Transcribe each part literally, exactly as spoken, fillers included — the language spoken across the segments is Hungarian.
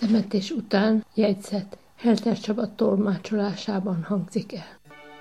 Temetés után jegyzet Helter Csaba tolmácsolásában hangzik el.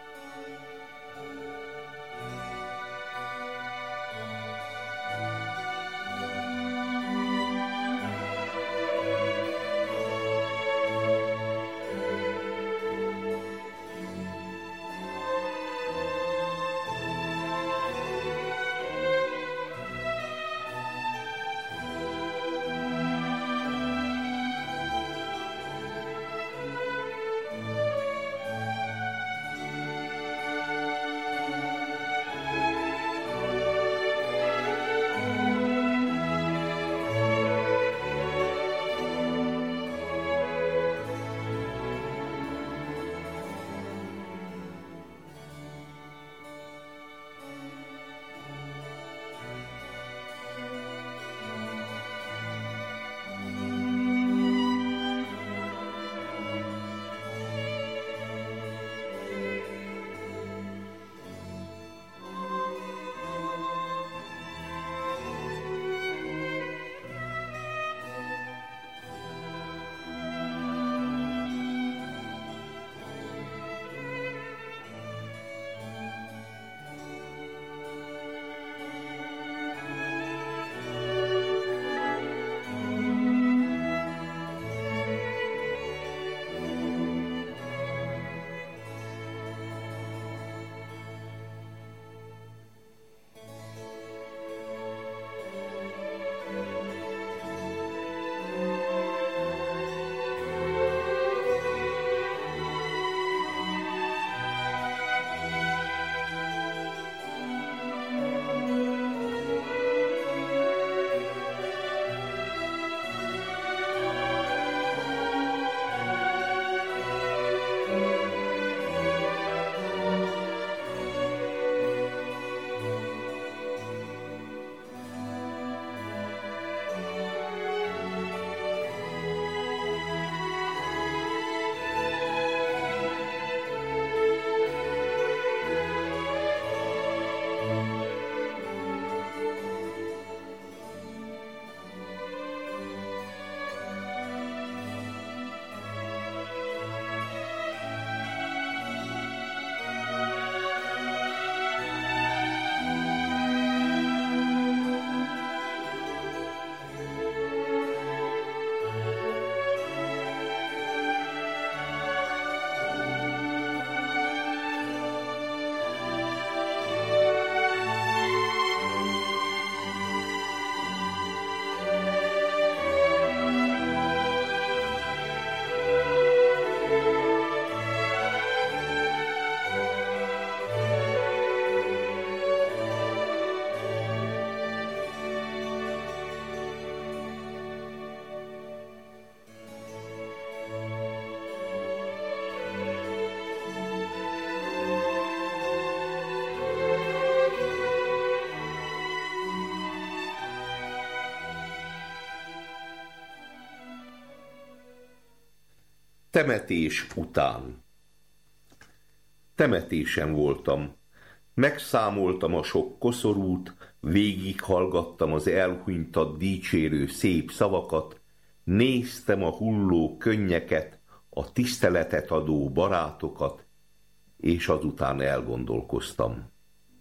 Temetés után. Temetésen voltam. Megszámoltam a sok koszorút, végighallgattam az elhunytat dicsérő szép szavakat, néztem a hulló könnyeket, a tiszteletet adó barátokat, és azután elgondolkoztam.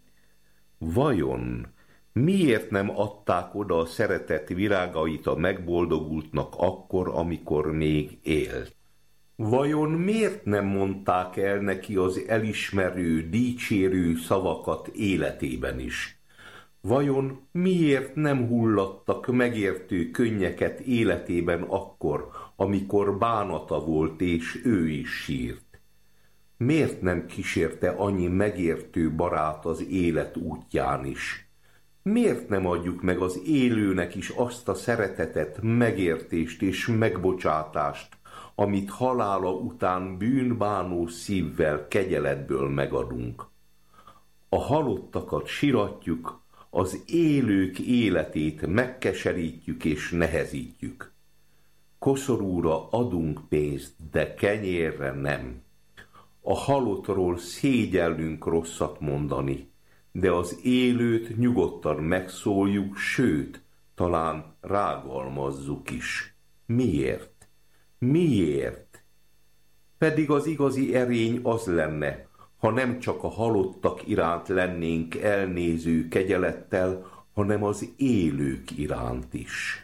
Vajon miért nem adták oda a szeretet virágait a megboldogultnak akkor, amikor még élt? Vajon miért nem mondták el neki az elismerő, dicsérő szavakat életében is? Vajon miért nem hullattak megértő könnyeket életében akkor, amikor bánata volt és ő is sírt? Miért nem kísérte annyi megértő barát az élet útján is? Miért nem adjuk meg az élőnek is azt a szeretetet, megértést és megbocsátást, amit halála után bűnbánó szívvel, kegyeletből megadunk? A halottakat siratjuk, az élők életét megkeserítjük és nehezítjük. Koszorúra adunk pénzt, de kenyérre nem. A halottról szégyellünk rosszat mondani, de az élőt nyugodtan megszóljuk, sőt, talán rágalmazzuk is. Miért? Miért? Pedig az igazi erény az lenne, ha nem csak a halottak iránt lennénk elnéző kegyelettel, hanem az élők iránt is.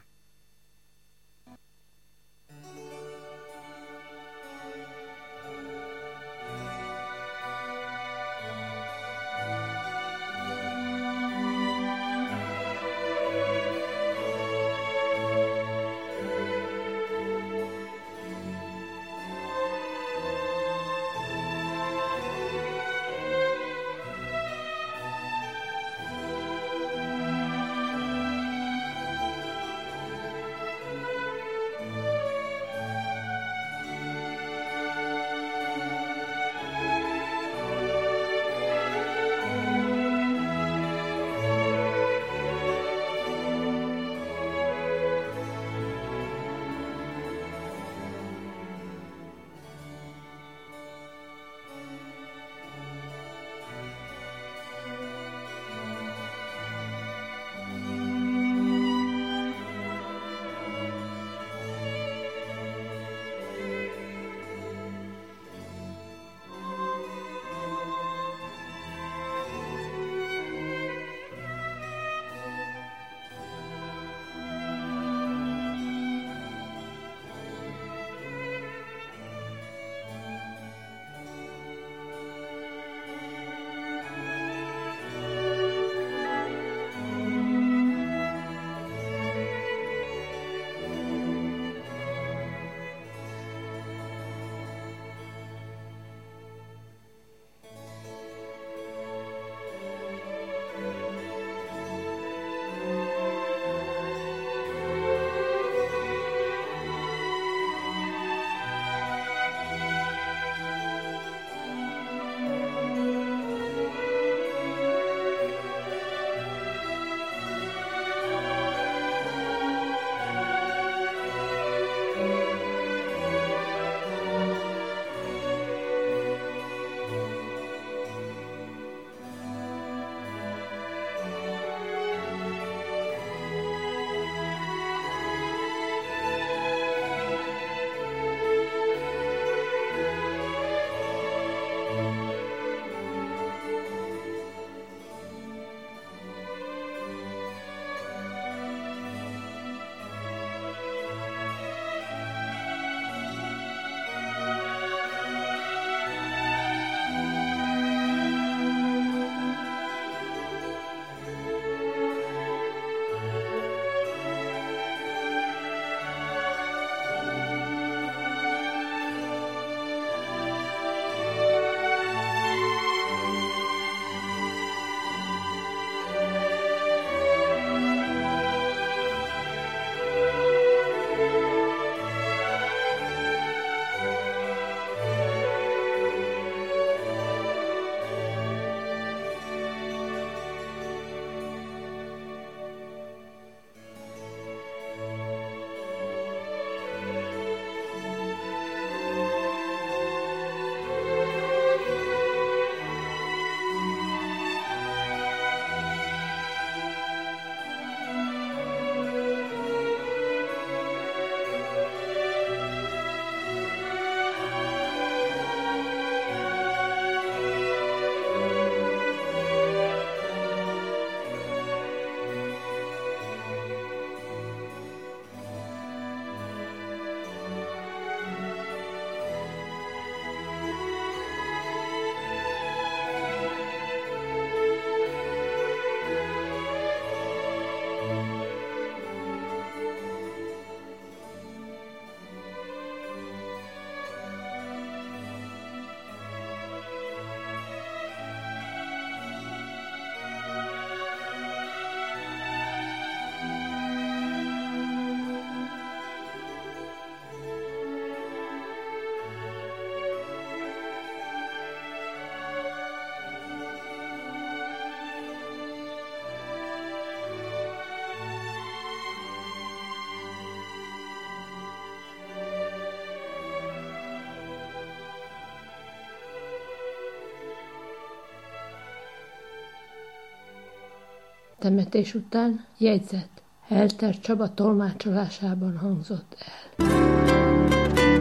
Temetés után jegyzet Helter Csaba tolmácsolásában hangzott el.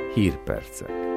Hírpercek.